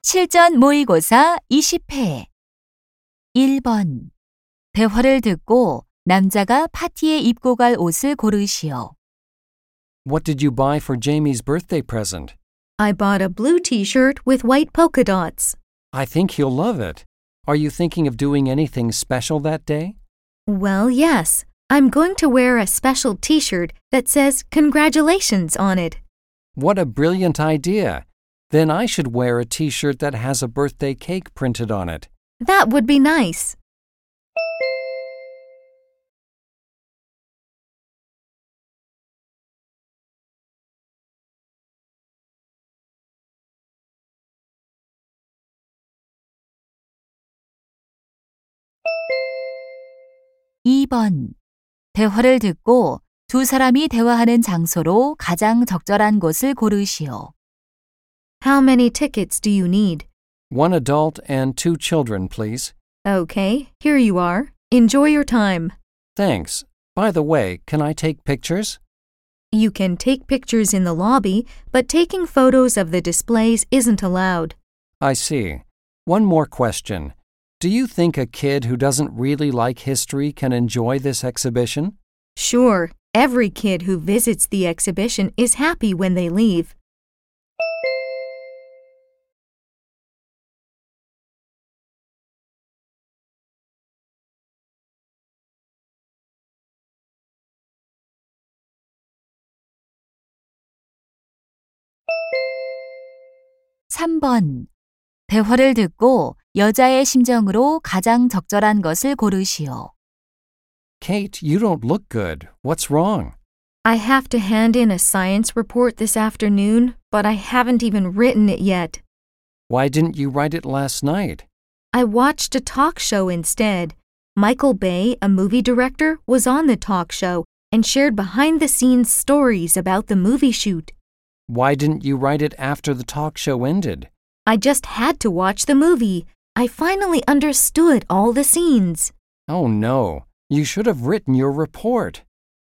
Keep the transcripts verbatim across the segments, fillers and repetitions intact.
실전 모의고사 이십 회. 일 번. 대화를 듣고 남자가 파티에 입고 갈 옷을 고르시오. What did you buy for Jamie's birthday present? I bought a blue t-shirt with white polka dots. I think he'll love it. Are you thinking of doing anything special that day? Well, yes. I'm going to wear a special t-shirt that says congratulations on it. What a brilliant idea. Then I should wear a t-shirt that has a birthday cake printed on it. That would be nice. 이 번. 대화를 듣고 두 사람이 대화하는 장소로 가장 적절한 곳을 고르시오. How many tickets do you need? One adult and two children, please. Okay, here you are. Enjoy your time. Thanks. By the way, can I take pictures? You can take pictures in the lobby, but taking photos of the displays isn't allowed. I see. One more question. Do you think a kid who doesn't really like history can enjoy this exhibition? Sure, every kid who visits the exhibition is happy when they leave. 삼 번. 대화를 듣고 여자의 심정으로 가장 적절한 것을 고르시오. Kate, you don't look good. What's wrong? I have to hand in a science report this afternoon, but I haven't even written it yet. Why didn't you write it last night? I watched a talk show instead. Michael Bay, a movie director, was on the talk show and shared behind-the-scenes stories about the movie shoot. Why didn't you write it after the talk show ended? I just had to watch the movie. I finally understood all the scenes. Oh no, you should have written your report.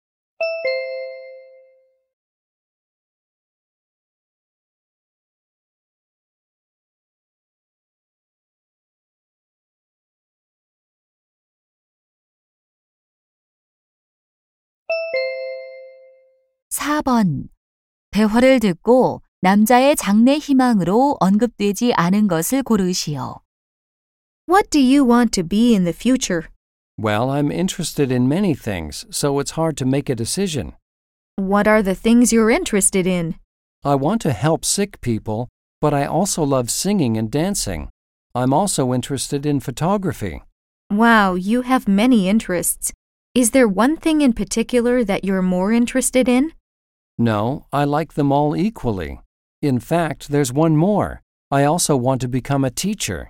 사 번. 대화를 듣고 남자의 장래 희망으로 언급되지 않은 것을 고르시오. What do you want to be in the future? Well, I'm interested in many things, so it's hard to make a decision. What are the things you're interested in? I want to help sick people, but I also love singing and dancing. I'm also interested in photography. Wow, you have many interests. Is there one thing in particular that you're more interested in? No, I like them all equally. In fact, there's one more. I also want to become a teacher.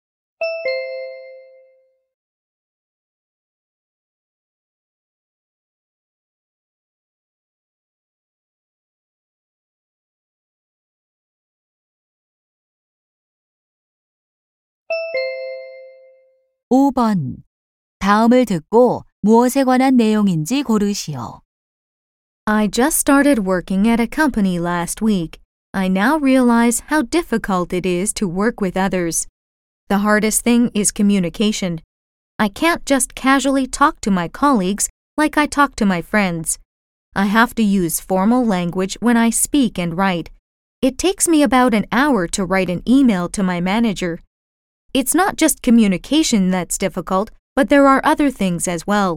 오 번. 다음을 듣고 무엇에 관한 내용인지 고르시오. I just started working at a company last week. I now realize how difficult it is to work with others. The hardest thing is communication. I can't just casually talk to my colleagues like I talk to my friends. I have to use formal language when I speak and write. It takes me about an hour to write an email to my manager. It's not just communication that's difficult, but there are other things as well.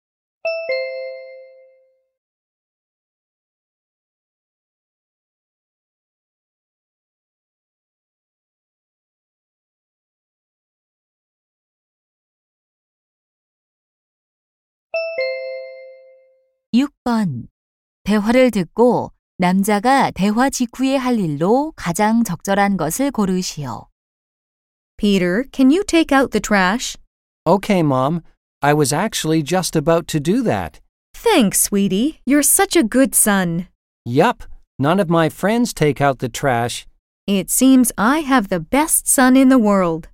육 번. 대화를 듣고 남자가 대화 직후에 할 일로 가장 적절한 것을 고르시오. Peter, can you take out the trash? Okay, Mom. I was actually just about to do that. Thanks, sweetie. You're such a good son. Yup, none of my friends take out the trash. It seems I have the best son in the world.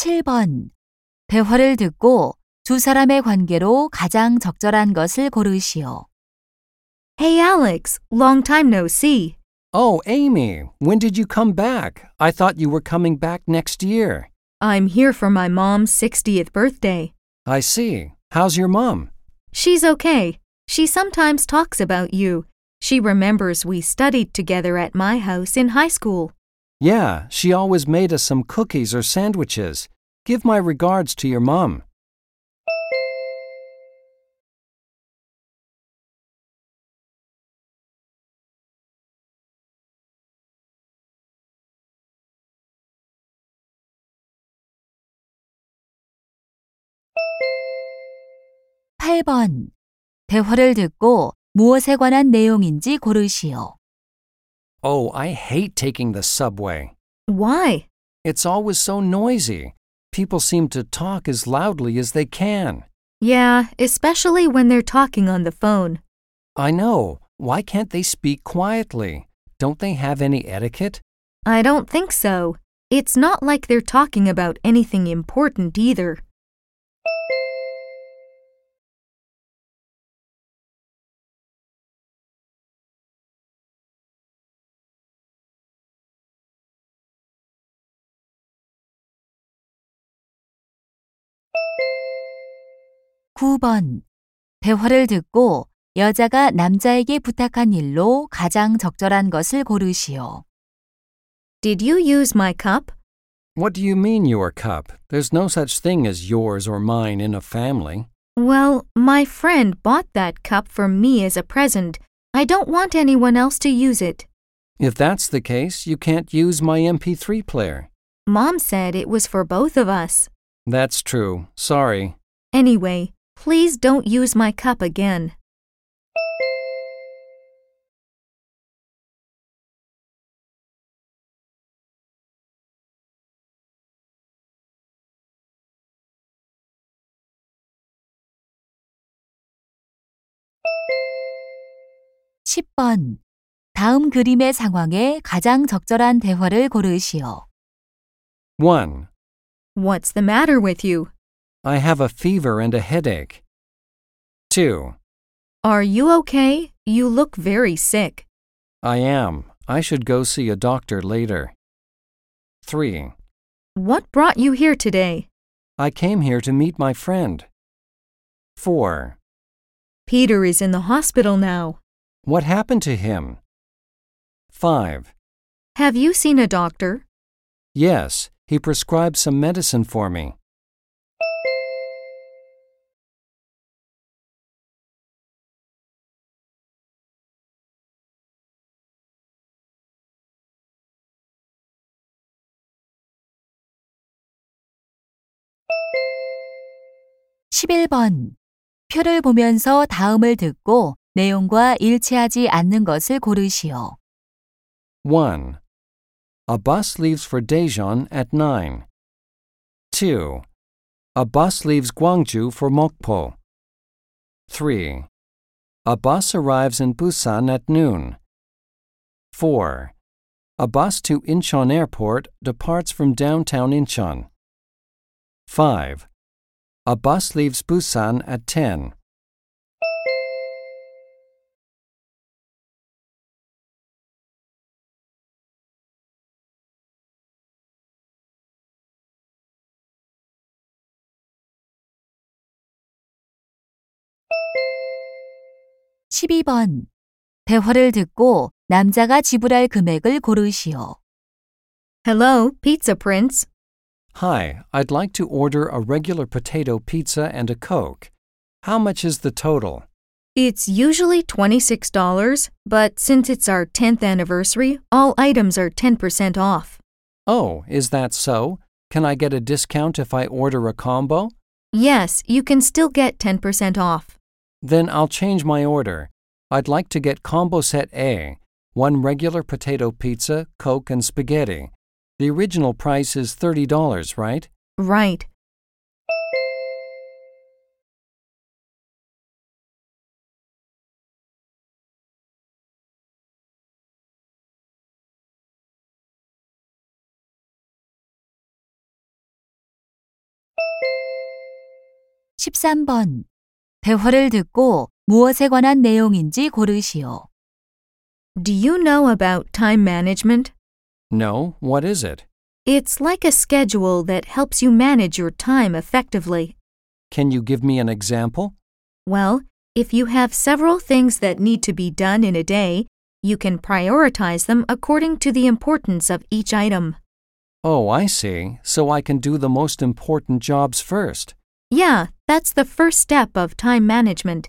칠 번. 대화를 듣고 두 사람의 관계로 가장 적절한 것을 고르시오. Hey Alex, long time no see. Oh, Amy, when did you come back? I thought you were coming back next year. I'm here for my mom's sixtieth birthday. I see. How's your mom? She's okay. She sometimes talks about you. She remembers we studied together at my house in high school. Yeah, she always made us some cookies or sandwiches. Give my regards to your mom. 팔 번. 대화를 듣고 무엇에 관한 내용인지 고르시오. Oh, I hate taking the subway. Why? It's always so noisy. People seem to talk as loudly as they can. Yeah, especially when they're talking on the phone. I know. Why can't they speak quietly? Don't they have any etiquette? I don't think so. It's not like they're talking about anything important either. 구 번. 대화를 듣고 여자가 남자에게 부탁한 일로 가장 적절한 것을 고르시오. Did you use my cup? What do you mean, your cup? There's no such thing as yours or mine in a family. Well, my friend bought that cup for me as a present. I don't want anyone else to use it. If that's the case, you can't use my M P three player. Mom said it was for both of us. That's true. Sorry. Anyway, please don't use my cup again. 십 번. 다음 그림의 상황에 가장 적절한 대화를 고르시오. one. What's the matter with you? I have a fever and a headache. two. Are you okay? You look very sick. I am. I should go see a doctor later. three. What brought you here today? I came here to meet my friend. four. Peter is in the hospital now. What happened to him? five. Have you seen a doctor? Yes, he prescribed some medicine for me. 십일 번. 표를 보면서 다음을 듣고 내용과 일치하지 않는 것을 고르시오. one. A bus leaves for Daejeon at nine. two. A bus leaves Gwangju for Mokpo. three. A bus arrives in Busan at noon. four. A bus to Incheon Airport departs from downtown Incheon. five. A bus leaves Busan at ten. 십이 번. 대화를 듣고 남자가 지불할 금액을 고르시오. Hello, Pizza Prince. Hi, I'd like to order a regular potato pizza and a Coke. How much is the total? It's usually twenty-six dollars, but since it's our tenth anniversary, all items are ten percent off. Oh, is that so? Can I get a discount if I order a combo? Yes, you can still get ten percent off. Then I'll change my order. I'd like to get combo set A, one regular potato pizza, Coke, and spaghetti. The original price is thirty dollars, right? Right. 십삼 번. 대화를 듣고 무엇에 관한 내용인지 고르시오. Do you know about time management? No, what is it? It's like a schedule that helps you manage your time effectively. Can you give me an example? Well, if you have several things that need to be done in a day, you can prioritize them according to the importance of each item. Oh, I see. So I can do the most important jobs first. Yeah, that's the first step of time management.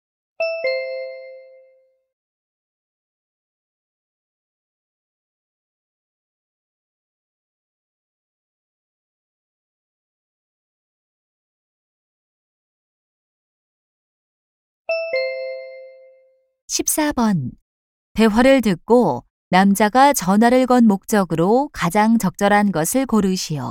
십사 번. 대화를 듣고 남자가 전화를 건 목적으로 가장 적절한 것을 고르시오.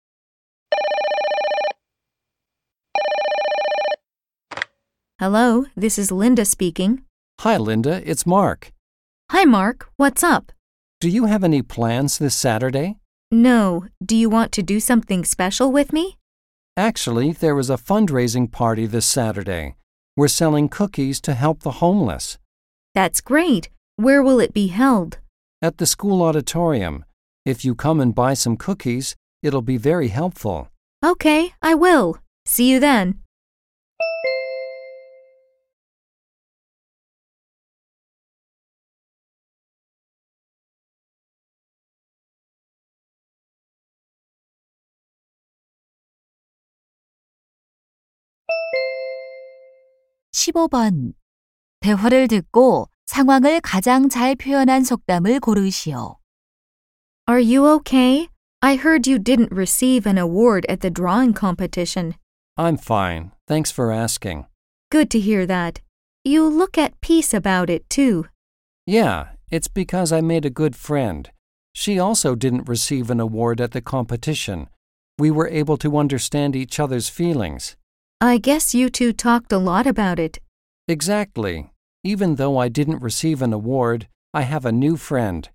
Hello, this is Linda speaking. Hi, Linda. It's Mark. Hi, Mark. What's up? Do you have any plans this Saturday? No. Do you want to do something special with me? Actually, there is a fundraising party this Saturday. We're selling cookies to help the homeless. That's great. Where will it be held? At the school auditorium. If you come and buy some cookies, it'll be very helpful. Okay, I will. See you then. 십오 번. 대화를 듣고 상황을 가장 잘 표현한 속담을 고르시오. Are you okay? I heard you didn't receive an award at the drawing competition. I'm fine. Thanks for asking. Good to hear that. You look at peace about it, too. Yeah, it's because I made a good friend. She also didn't receive an award at the competition. We were able to understand each other's feelings. I guess you two talked a lot about it. Exactly. Even though I didn't receive an award, I have a new friend.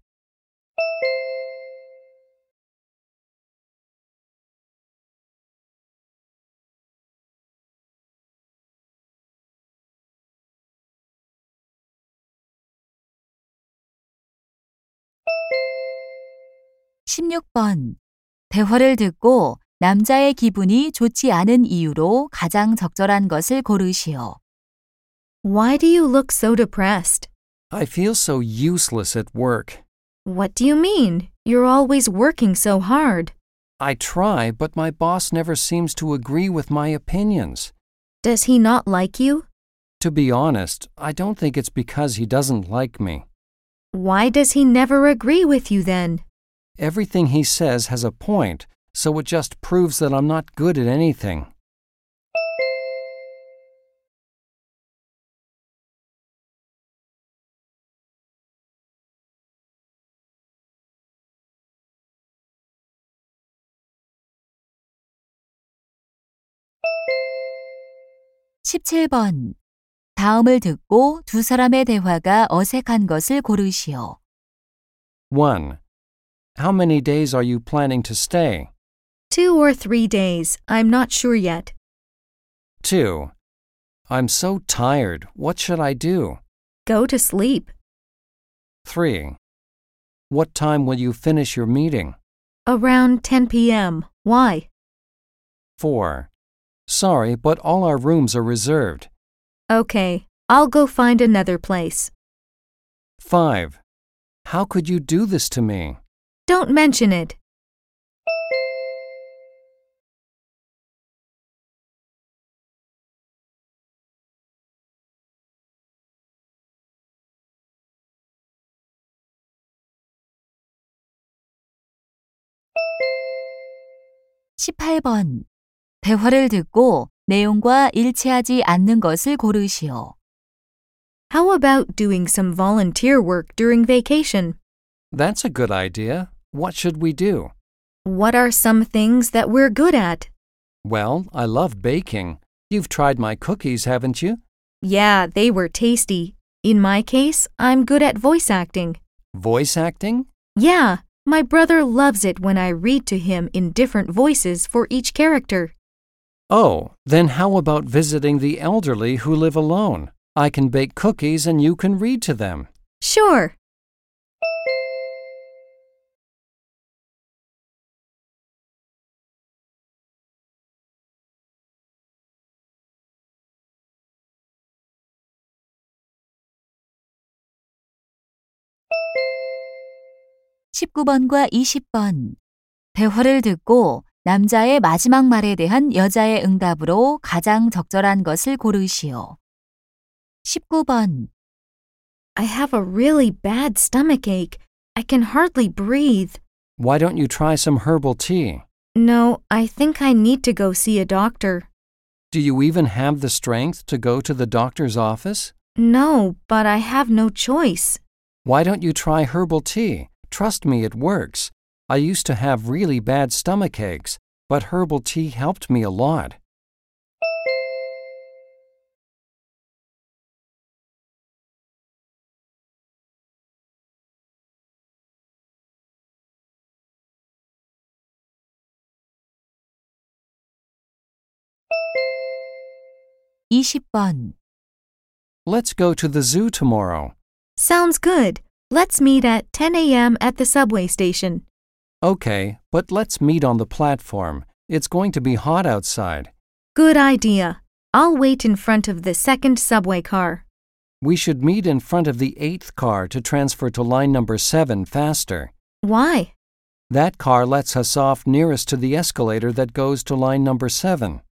십육 번. 대화를 듣고 남자의 기분이 좋지 않은 이유로 가장 적절한 것을 고르시오. Why do you look so depressed? I feel so useless at work. What do you mean? You're always working so hard. I try, but my boss never seems to agree with my opinions. Does he not like you? To be honest, I don't think it's because he doesn't like me. Why does he never agree with you then? Everything he says has a point, so it just proves that I'm not good at anything. 십칠 번. 다음을 듣고 두 사람의 대화가 어색한 것을 고르시오. one. How many days are you planning to stay? Two or three days. I'm not sure yet. two. I'm so tired. What should I do? Go to sleep. three. What time will you finish your meeting? Around ten p.m. Why? four. Sorry, but all our rooms are reserved. Okay, I'll go find another place. five. How could you do this to me? Don't mention it. 십팔 번. 대화를 듣고 내용과 일치하지 않는 것을 고르시오. How about doing some volunteer work during vacation? That's a good idea. What should we do? What are some things that we're good at? Well, I love baking. You've tried my cookies, haven't you? Yeah, they were tasty. In my case, I'm good at voice acting. Voice acting? Yeah, my brother loves it when I read to him in different voices for each character. Oh, then how about visiting the elderly who live alone? I can bake cookies and you can read to them. Sure. 십구 번과 이십 번. 대화를 듣고 남자의 마지막 말에 대한 여자의 응답으로 가장 적절한 것을 고르시오. 십구 번. I have a really bad stomachache. I can hardly breathe. Why don't you try some herbal tea? No, I think I need to go see a doctor. Do you even have the strength to go to the doctor's office? No, but I have no choice. Why don't you try herbal tea? Trust me, it works. I used to have really bad stomach aches, but herbal tea helped me a lot. 이십 번. Let's go to the zoo tomorrow. Sounds good. Let's meet at ten a.m. at the subway station. Okay, but let's meet on the platform. It's going to be hot outside. Good idea. I'll wait in front of the second subway car. We should meet in front of the eighth car to transfer to line number seven faster. Why? That car lets us off nearest to the escalator that goes to line number seven.